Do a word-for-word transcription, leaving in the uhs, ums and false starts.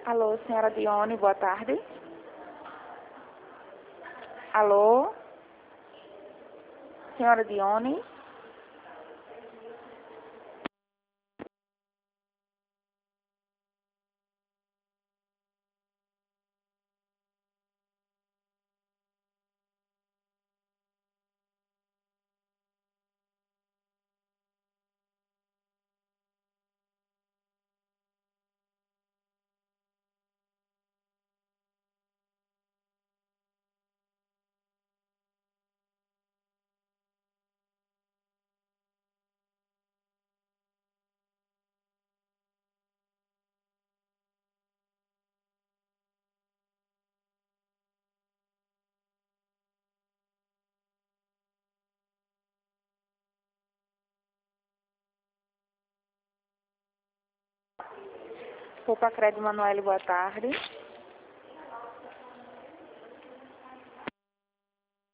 Alô, senhora Dione, boa tarde. Alô? Senhora Dione? Poupa Crédito Manoel, boa tarde.